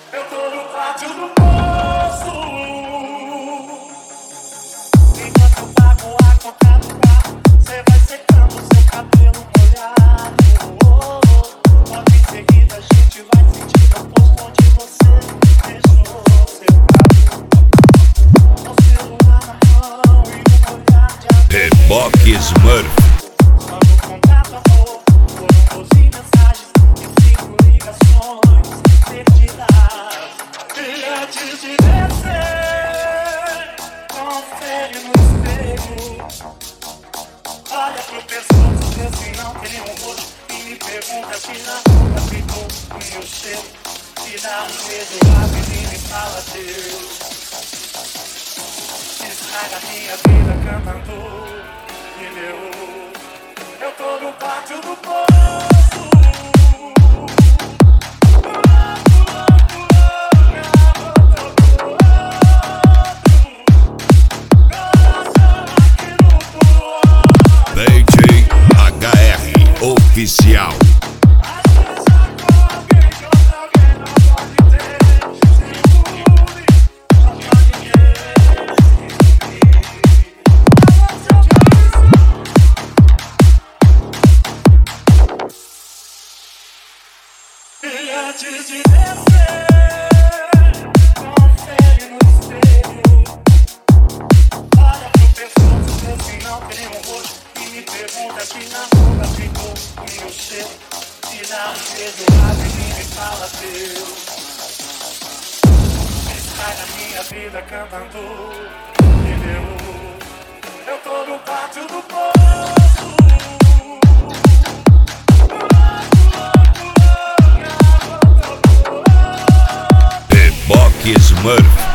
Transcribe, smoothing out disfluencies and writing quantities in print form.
Eu tô no pátio do poço, enquanto eu pago a conta do carro, cê vai secando seu cabelo molhado. Logo em seguida a gente vai sentir o posto onde você deixou seu cabelo. O celular na mão e um olhar de amor. Reboque Smurf. Só no contato amor, foram 12 mensagens e 5 ligações perdidas. E antes de descer, confere no espelho. Olha pro pescoço, vê se não tem um rosto. E me pergunta se na rua ficou o meu cheiro. Se dá um beijo rápido e me fala Deus. Estraga minha vida cantando pneu. Eu tô no pátio do poço. DJ HR Oficial. E antes de descer, confere no espelho. Olha pro pescoço, vê se não tem um rosto. E me pergunta se na rua ficou o meu cheiro. Se dá um beijo rápido e me fala Deus. Estraga minha vida cantando pneu. Eu tô no pátio do poço. Reboque Smurf.